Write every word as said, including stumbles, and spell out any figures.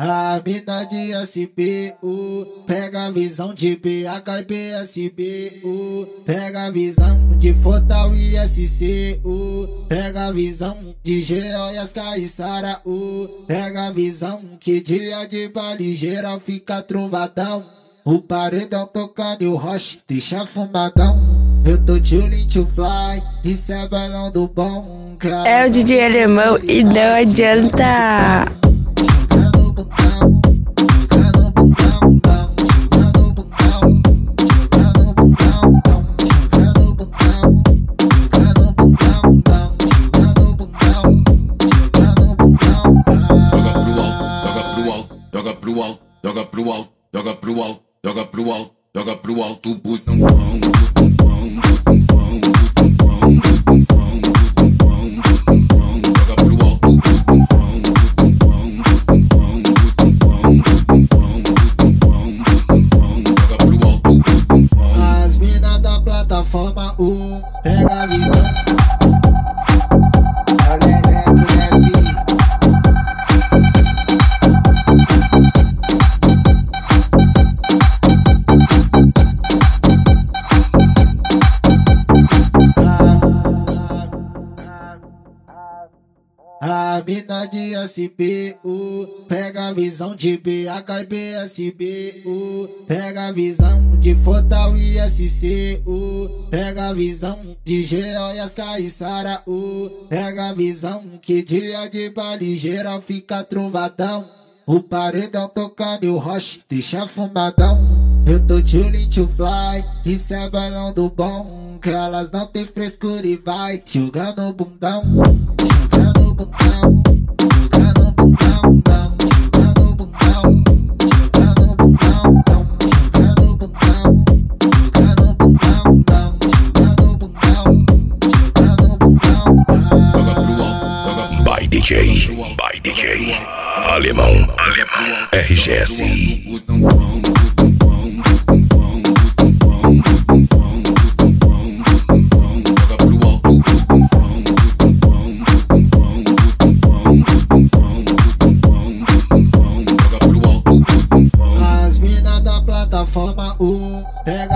A mina de S P U pega a visão de B H e B S B U, pega a visão de Fortal e S C U, pega a visão de G O e as Caissara U, pega a visão que dia de baile geral fica trovadão. O paredão tocando e o roche deixa fumadão. Eu tô chillin' to fly, isso é bailão do bom. É o D J Alemão e não adianta. Joga pro alto, joga pro alto, joga pro alto, joga pro alto, joga pro alto, bução fão, bução fão, bução fão, bução fão, bução fão, bução fão, bução fão, joga pro alto, bução fão, bução fão, bução fão, bução fão, bução fão, bução fão, bução fão, joga pro alto, bução fão. As minas da plataforma um pega a visão. A mina de S P U pega a visão de B H e B S B U, pega a visão de Fortal e S C U, pega a visão de G O e as Caissara U, pega a visão que dia de baile geral fica trovadão. O paredão tocando e o roche deixa fumadão. Eu tô chillin' to fly, isso é bailão do bom. Que elas não tem frescura e vai jogando o bundão. Jogando o bundão, jogando o bundão, jogando o bundão, jogando o bundão, jogando o bundão, jogando o bundão, jogando o bundão, jogando o bundão. Joga pro alto, joga pro alto. By D J, by D J Alemão, Alemão, R G S. Bução fão, bução fão, bução fão, bução fão, bução fão, bução fão, bução fão, joga pro alto, bução fão, bução fão, bução fão, bução fão, bução fão, bução fão, bução fão, joga pro alto, bução fão. As minas da plataforma um pega